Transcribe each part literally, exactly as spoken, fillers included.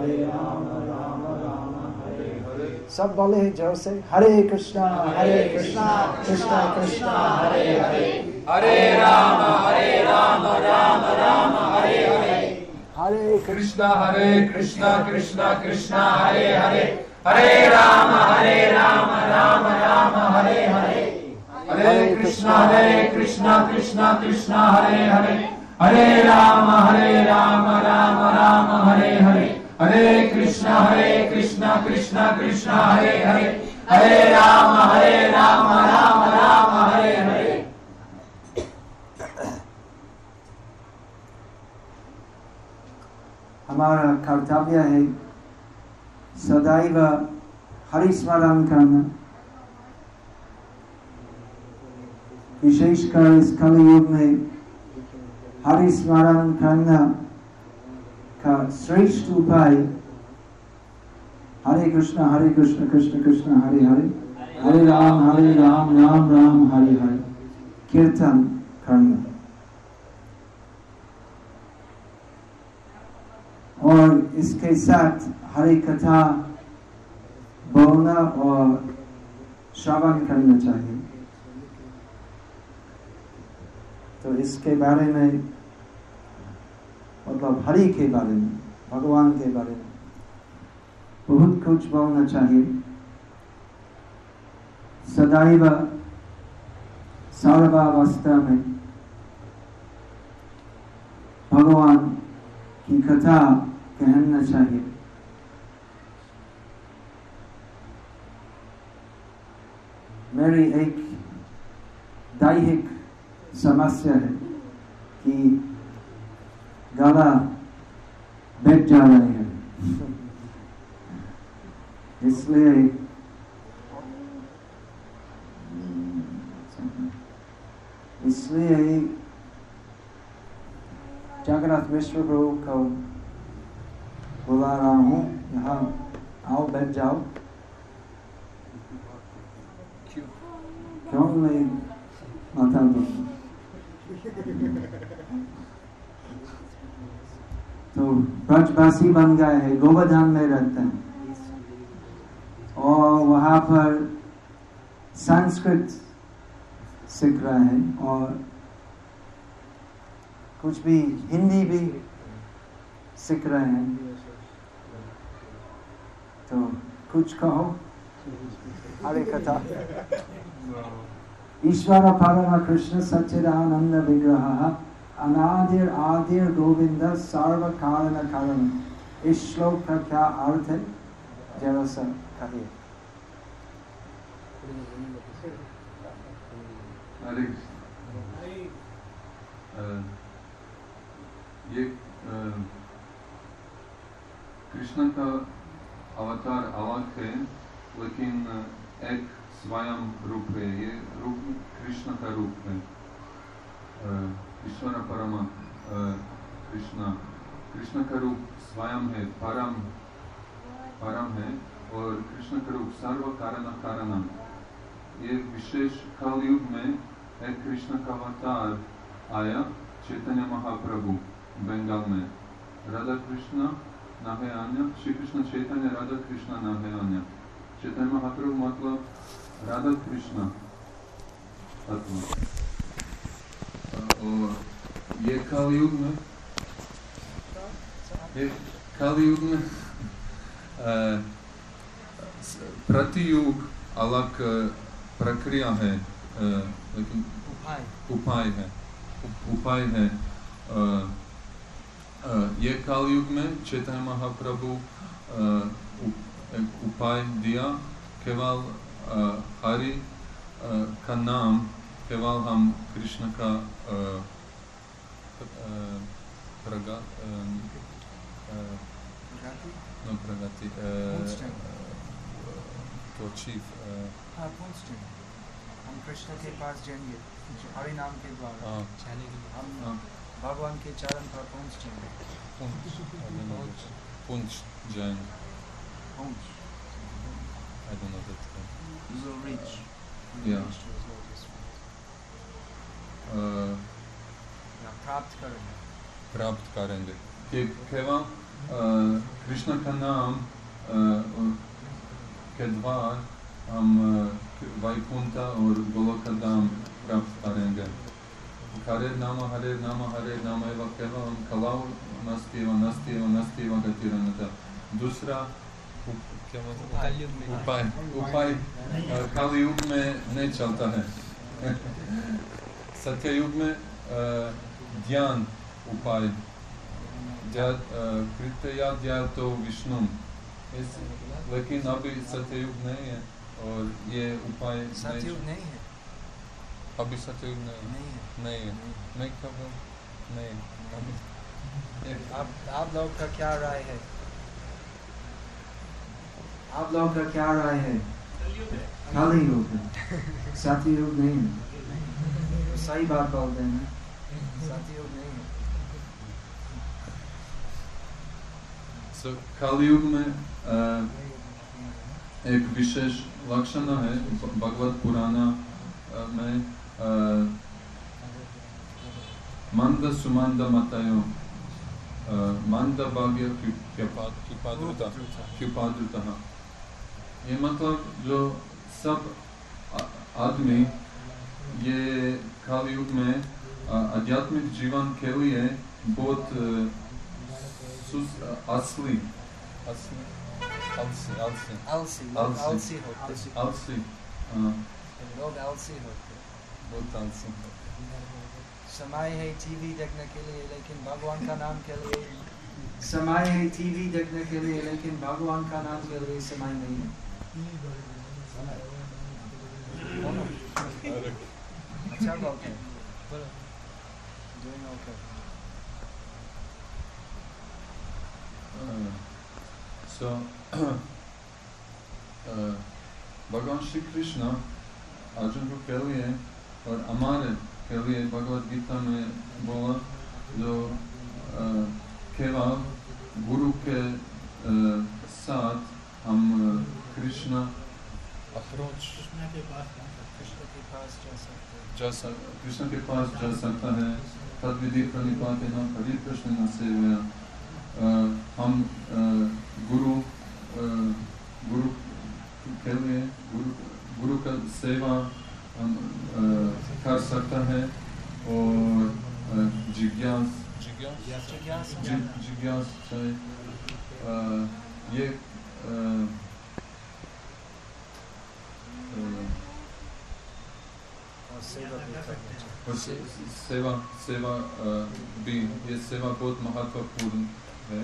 हरे राम राम राम हरे हरे। सब बोले जोर से, हरे कृष्णा हरे कृष्णा कृष्णा कृष्णा हरे हरे, हरे राम हरे राम राम राम हरे हरे। हरे कृष्णा हरे कृष्णा कृष्णा कृष्णा हरे हरे, हरे राम हरे राम राम राम हरे हरे। हरे कृष्णा हरे कृष्णा कृष्णा कृष्णा हरे हरे, हरे राम हरे राम राम राम हरे हरे। हरे कृष्णा हरे कृष्णा कृष्णा कृष्णा हरे हरे, हरे राम हरे राम राम राम हरे हरे। हमारा कर्तव्य है सदैव हरि स्मरण करना, विशेषकर इस कलयुग में हरि स्मरण करना का श्रेष्ठ उपाय हरे कृष्ण हरे कृष्ण कृष्ण कृष्ण हरे हरे, हरे राम हरे राम राम राम हरे हरे कीर्तन करना। और इसके साथ हरि कथा बोलना और श्रवण करना चाहिए। तो इसके बारे में मतलब हरि के बारे में, भगवान के बारे में बहुत कुछ बोलना चाहिए। सदैव सर्वावस्था में भगवान की कथा कहना चाहिए। मेरी एक दैहिक समस्या है कि गला बैठ जा रहे हैं, इसलिए इसलिए जगन्नाथ मिश्र प्रभु को बुला रहा हूँ, यहाँ आओ बैठ जाओ। क्यों नहीं माता दो? तो ब्रजवासी बन गए हैं, गोवर्धन में रहते हैं और वहाँ पर संस्कृत सीख रहे हैं और कुछ भी हिंदी भी सीख रहे हैं। तो कुछ कहो हरे कथा। ईश्वर परम कृष्ण सच्चिदानंद विग्रह अनादिर आदिर गोविंद सर्व कारण कारण। इस श्लोक का क्या अर्थ है जरा सा कहिए। हरे ये कृष्ण का अवतार अलग है, लेकिन एक स्वयं रूप है। ये रूप कृष्ण का रूप है। ईश्वर परम कृष्ण कृष्ण का रूप स्वयं है, परम परम है, और कृष्ण का रूप सर्व कारण कारण। ये विशेष कलयुग में एक कृष्ण का अवतार आया, चैतन्य महाप्रभु बंगाल में। राधा कृष्ण ना है अन्य, श्री कृष्ण चैतन्य राधा कृष्ण ना है अन्य। चैतन्य महाप्रभु मतलब राधा कृष्ण तत्व। और ये कलयुग में ये कलयुग में प्रतियुग अलग प्रक्रिया है, लेकिन उपाय है उपाय है। ये कलयुग में चैतन्य महाप्रभु एक उपाय दिया, केवल हरि का नाम, केवल हम कृष्ण का प्रगा न प्रगति तो चीफ हम कृष्ण के पास जाएंगे हरि नाम के द्वारा। हम भगवान के चरण पर पहुंच जाएंगे। Punch Jan. Punch. I don't know that. You will reach. Yeah. Uh, प्राप्त करेंगे। प्राप्त करेंगे। केवल कृष्ण का नाम के द्वार हम वैकुंठ और गोलोक धाम प्राप्त करेंगे। हरे नाम हरे नाम हरे नाम एवं केवलम कलाउ नस्ति एवं नस्ति एवं नस्ति एवं गतिरन्यता। दूसरा उपाय उपाय कलयुग में नहीं चलता है। सत्ययुग में ध्यान उपाय कृत्या ध्यातो विष्णु, लेकिन अभी सत्ययुग नहीं है और ये उपाय सत्ययुग नहीं है, अभी सत्ययुग नहीं नहीं है, नहीं है, मैं कब नहीं। आप आप लोग का क्या राय है? आप लोग का क्या राय है? कलयुग है, सत्ययुग नहीं है। सही बात बोलते हैं, सत्ययुग नहीं है। So, कलयुग में uh, एक विशेष लक्षण है भगवत पुराण uh, में uh, मंद सुमंद मतयो मंद भाग्य कृपाद्रुता कृपाद्रुता। ये मतलब जो सब आदमी ये कलयुग में आध्यात्मिक जीवन के लिए बहुत असली असली आलसी आलसी आलसी आलसी होते आलसी लोग आलसी होते बहुत आलसी। समय है टीवी देखने के लिए, लेकिन भगवान का नाम के लिए समय है टीवी देखने के लिए, लेकिन भगवान का नाम के लिए समय नहीं है। अच्छा बोलते हैं। So, भगवान श्री कृष्ण अर्जुन को के लिए और हमारे के लिए भगवत गीता में बोला जो केवल गुरु के साथ हम कृष्ण अप्रोच जा सकते कृष्ण के पास जा सकता है। तद विधि प्रणिपाते न हरि कृष्ण न सेवया। हम गुरु गुरु के लिए गुरु गुरु का सेवा हम कर सकता है और जिज्ञास जिज्ञास जिज्ञास चाहिए। ये सेवा सेवा भी ये सेवा बहुत महत्वपूर्ण है,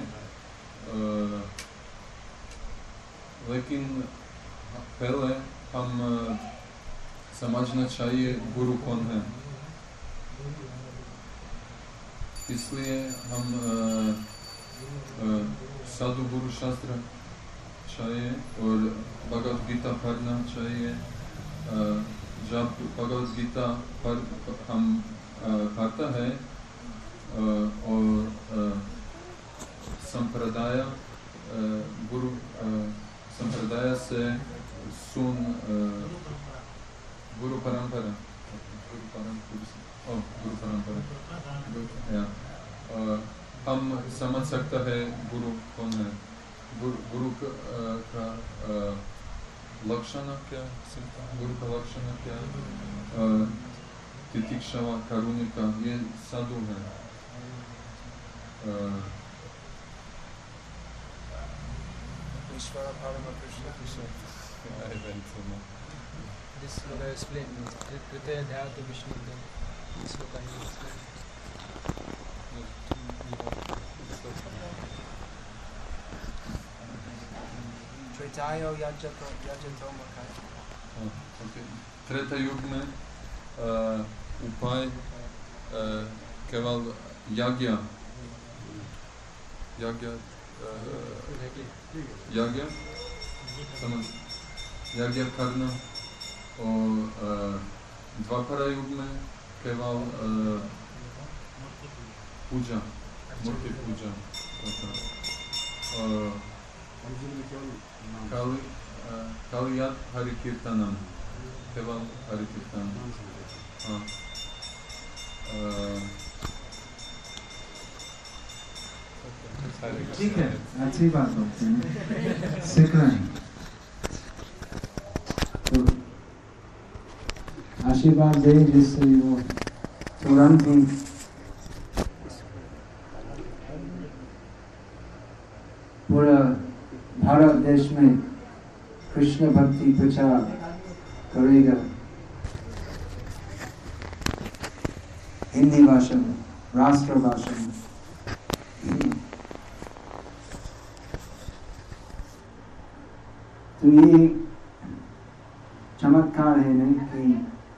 लेकिन पहले हम समझना चाहिए गुरु कौन है। इसलिए हम साधु गुरु शास्त्र चाहिए और भगवत गीता पढ़ना चाहिए। जब भगवत गीता पर हम पढ़ता है और संप्रदाय गुरु संप्रदाय से सुन गुरु परंपरा गुरु परंपरा गुरु परंपरा हम समझ सकता है गुरु कौन है। गुरु गुरु का लक्षण क्या, गुरु का लक्षण क्या, तितिक्षा कारुणिका, ये साधु है। Ishvara Parama Krishna Krishna. This is what I explained. Kritaya Dhyata Vishnu. This is what I explained. Tretayo Yajato Yajato Makai. Treta युग में उपाय केवल यज्ञ यज्ञ यज्ञ समझ यज्ञ करना और द्वापर युग में केवल पूजा मूर्ति पूजा काली कालियात हरि कीर्तनम केवल हरि कीर्तन। हाँ ठीक है, अच्छी बात बोलते हैं, सीख रहे हैं। तो आशीर्वाद दे जिससे वो तुरंत ही पूरा भारत देश में कृष्ण भक्ति प्रचार करेगा हिंदी भाषा में, राष्ट्र भाषा में। तो ये चमत्कार है नहीं कि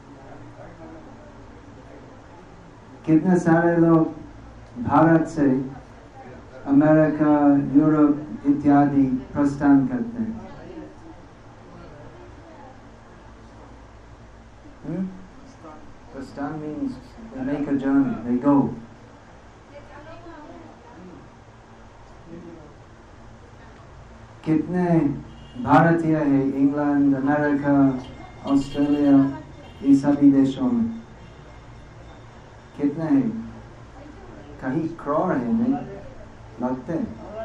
कितने सारे लोग भारत से अमेरिका, यूरोप इत्यादि प्रस्थान करते हैं। Hmm? Prastan means they make a journey, they go. कितने भारतीय है इंग्लैंड, अमेरिका, ऑस्ट्रेलिया, ये सभी देशों में कितने हैं? कहीं करोड़ है नहीं लगते।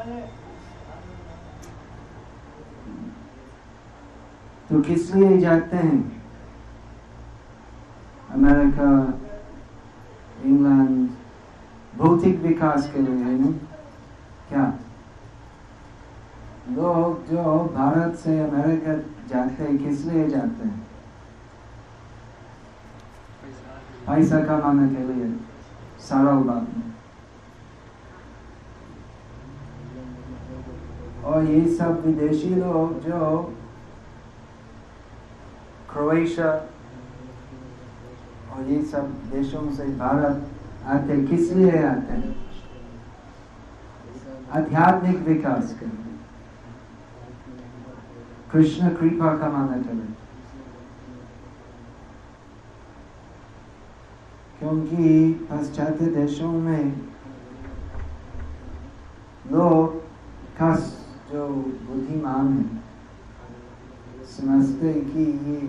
तो किस लिए जाते हैं? अमेरिका, इंग्लैंड, भौतिक विकास के लिए है नहीं क्या? लोग जो भारत से अमेरिका जाते हैं किस लिए जाते हैं? पैसा कमाने के लिए, सरल बात में। और ये सब विदेशी लोग जो क्रोएशिया और ये सब देशों से भारत आते किस लिए आते हैं? आध्यात्मिक विकास के लिए, कृष्ण कृपा कमाने के लिए। क्योंकि पाश्चात्य देशों में लोग खास जो बुद्धिमान है समझते कि ये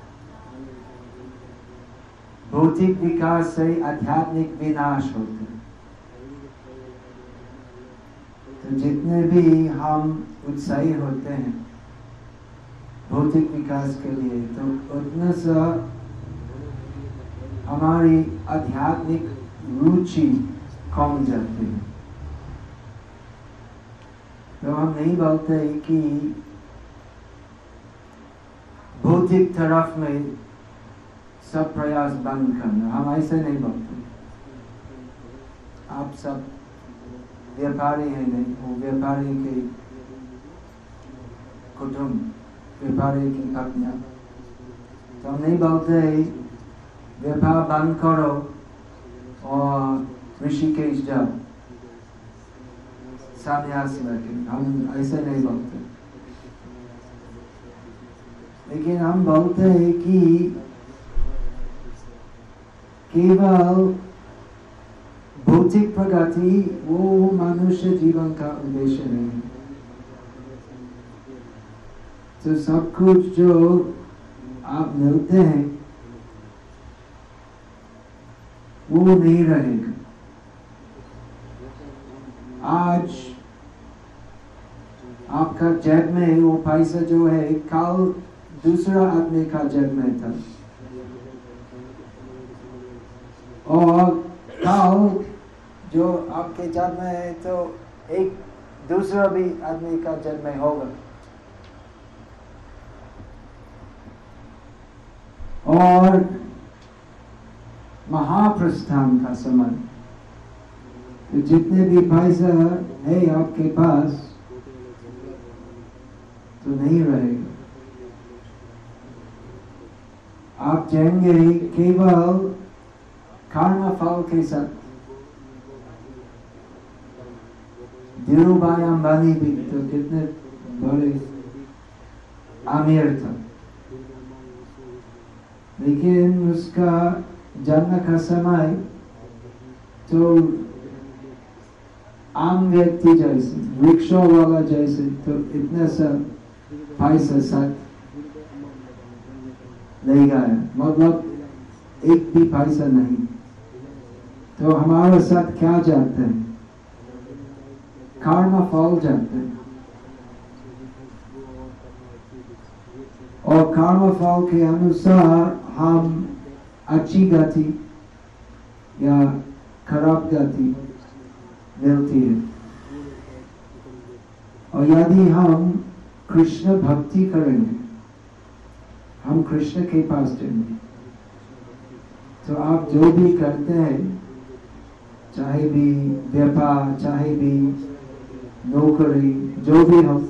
भौतिक विकास से आध्यात्मिक विनाश होते हैं। तो जितने भी हम उत्साही होते हैं भौतिक विकास के लिए, तो उतना सा हमारी आध्यात्मिक रुचि कम जाती है। तो हम नहीं बोलते कि भौतिक तरफ में सब प्रयास बंद करना, हम ऐसे नहीं बोलते। आप सब व्यापारी हैं नहीं, वो व्यापारी के कुटुंब, व्यापारी की पत्नियां, तो हम नहीं बोलते व्यापार बंद करो और ऋषिकेश जाओ संन्यास लेके, हम ऐसे नहीं बोलते। लेकिन हम बोलते हैं कि केवल भौतिक प्रगति वो मनुष्य जीवन का उद्देश्य नहीं है। तो सब कुछ जो आप मिलते हैं वो नहीं रहेगा। आज आपका जेब में वो पैसा जो है कल दूसरा आदमी का जेब में था, और कल जो आपके जेब में है तो एक दूसरा भी आदमी का जेब में होगा। और महाप्रस्थान का समय, तो जितने भी पैसा है आपके पास तो नहीं रहेगा। आप जाएंगे केवल कर्म फल के साथ। धीरूभाई अंबानी भी तो कितने बड़े अमीर था, लेकिन उसका जन्म का समय तो आम व्यक्ति जैसे, रिक्शा वाला जैसे, तो इतने सा पैसा साथ ले गया, मतलब एक भी पैसा नहीं। तो हमारे साथ क्या जाते हैं? कर्म फल जानते हैं और कर्म फल के अनुसार हम अच्छी गति या खराब गति मिलती है। और यदि हम कृष्ण भक्ति करेंगे, हम कृष्ण के पास जाएंगे, तो आप जो भी करते हैं, चाहे भी व्यापार, चाहे भी नौकरी, जो भी हो,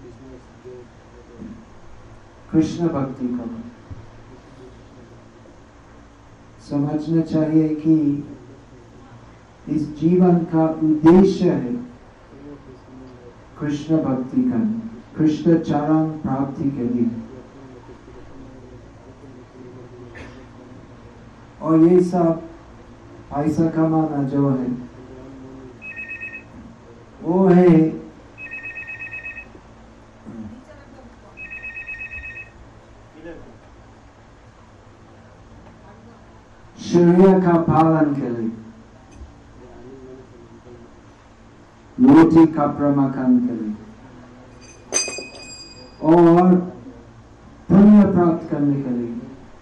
कृष्ण भक्ति करो। समझना चाहिए कि इस जीवन का उद्देश्य है कृष्ण भक्ति करना, कृष्ण चरण प्राप्ति के लिए। और ये सब पैसा कमाना जो है वो है शरीर का पालन के लिए, रोटी कपड़ा मकान के लिए और पुण्य प्राप्त करने के लिए।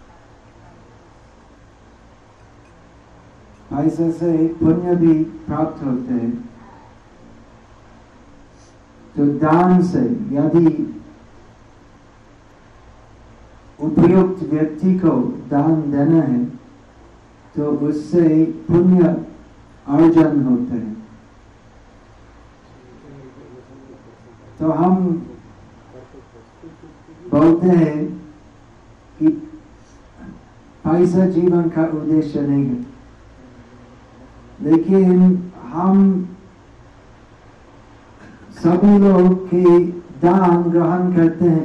पैसे से पुण्य भी प्राप्त होते हैं। तो दान से यदि उपयुक्त व्यक्ति को दान देना है तो उससे पुण्य अर्जन होते हैं। तो हम बोलते हैं कि पैसा जीवन का उद्देश्य नहीं है, लेकिन हम सभी लोग के दान ग्रहण करते हैं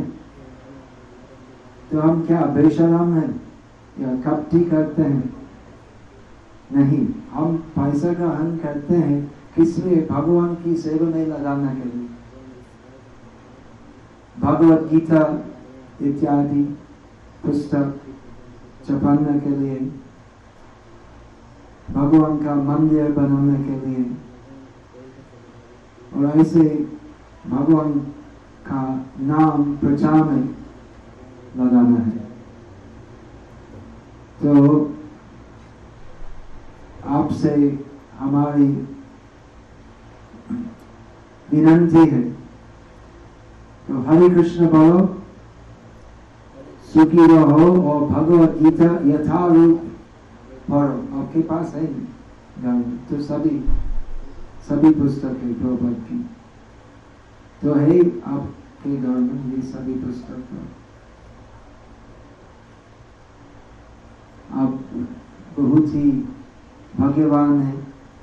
तो हम क्या बेशरम हैं या कपटी करते हैं? नहीं, हम पैसा ग्रहण करते हैं किस लिए? भगवान की सेवा में लगाने के लिए। भगवत गीता इत्यादि पुस्तक छपाने के लिए, भगवान का मंदिर बनाने के लिए, और ऐसे भगवान का नाम प्रचार में लगाना है। तो आपसे हमारी विनंती है, तो हरे कृष्ण बोलो, सुखी रहो और भगवत गीता यथारूप पढ़ो। आपके पास है घर तो सभी सभी पुस्तक है प्रभुपाद की, तो है आपके घर में ये सभी पुस्तक। आप बहुत ही भाग्यवान है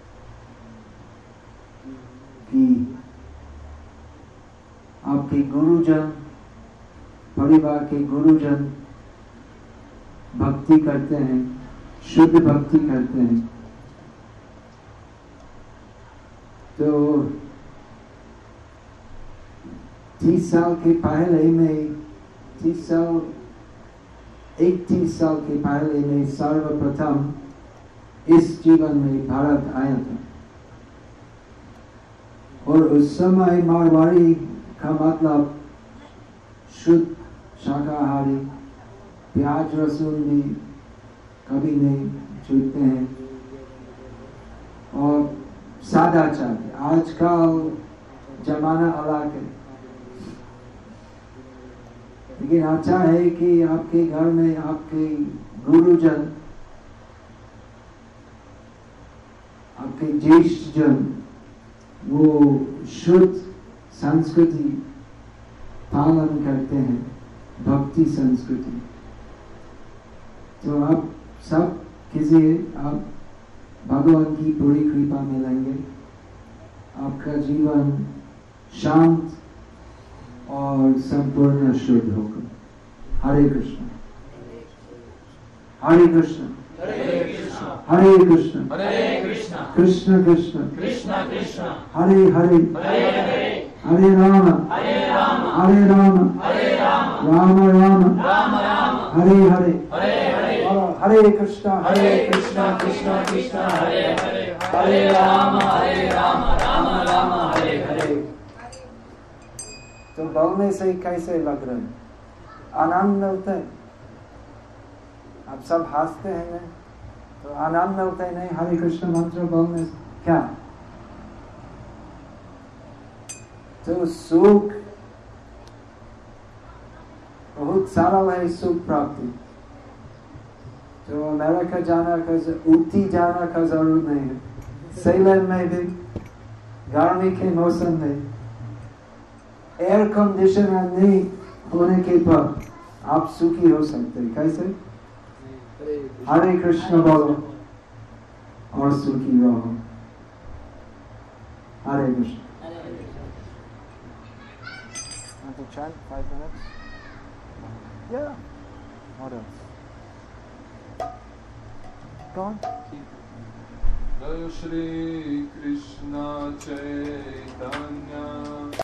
कि आपके गुरुजन, परिवार के गुरुजन भक्ति करते हैं, शुद्ध भक्ति करते हैं। तो तीस साल के पहले में तीस साल इकतीस साल के पहले में सर्वप्रथम इस जीवन में भारत आया था, और उस समय मारवाड़ी का मतलब शुद्ध शाकाहारी, प्याज लहसुन भी कभी नहीं छूते हैं और सादा चाहते। आजकल जमाना अलग है, लेकिन अच्छा है कि आपके घर में आपके गुरुजन, आपके ज्येष्ठ जन वो शुद्ध संस्कृति पालन करते हैं, भक्ति संस्कृति। तो आप सब किसी आप भगवान की पूरी कृपा मिलेंगे, आपका जीवन शांत और संपूर्ण शुद्ध होगा। हरे कृष्ण हरे कृष्ण हरे कृष्ण कृष्ण कृष्ण हरे हरे हरे राम हरे Ram Ram Ram Hare Hare Hare Hare Krishna, Hare Krishna, Krishna Krishna, Hare Hare, Hare Rama, Hare Rama, Rama Rama, Hare Hare. तो बोलने से कैसे लग रहे हैं? आनंद मिलते हैं। आप सब हंसते हैं ना, तो आनंद मिलते हैं नहीं हरे कृष्ण मंत्र बोलने से? क्या तो सुख बहुत सरल है, सुख प्राप्ति। तो अमेरिका जाना का, ऊटी जाना का जरूरत नहीं है। सैलन में भी गर्मी के मौसम में एयर कंडीशनर नहीं होने के बाद आप सुखी हो सकते हैं। कैसे? हरे कृष्ण बोलो और सुखी रहो। हरे Krishna. Want to chant five minutes? Yeah. What else? Go on. Jai Shri Krishna Chaitanya